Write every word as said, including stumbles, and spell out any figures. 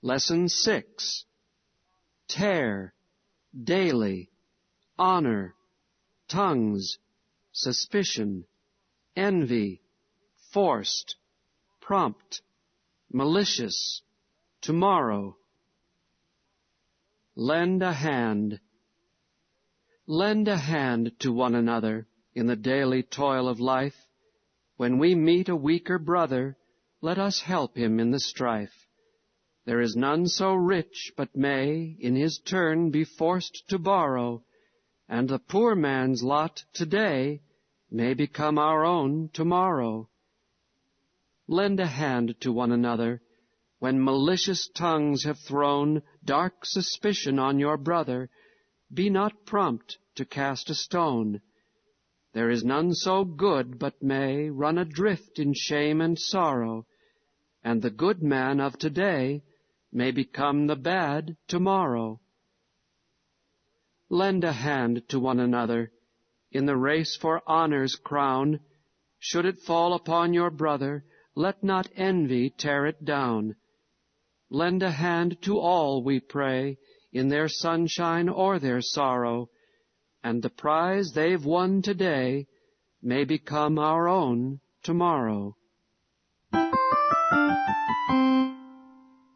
Lesson six. Tear, daily, honor, tongues, suspicion, envy, forced, prompt, malicious, tomorrow. Lend a hand. Lend a hand to one another in the daily toil of life. When we meet a weaker brother, let us help him in the strife. There is none so rich but may, in his turn, be forced to borrow, and the poor man's lot today may become our own tomorrow. Lend a hand to one another when malicious tongues have thrown dark suspicion on your brother. Be not prompt to cast a stone. There is none so good but may run adrift in shame and sorrow, and the good man of today may become the bad tomorrow. Lend a hand to one another in the race for honor's crown. Should it fall upon your brother, let not envy tear it down. Lend a hand to all, we pray, in their sunshine or their sorrow, and the prize they've won today may become our own tomorrow.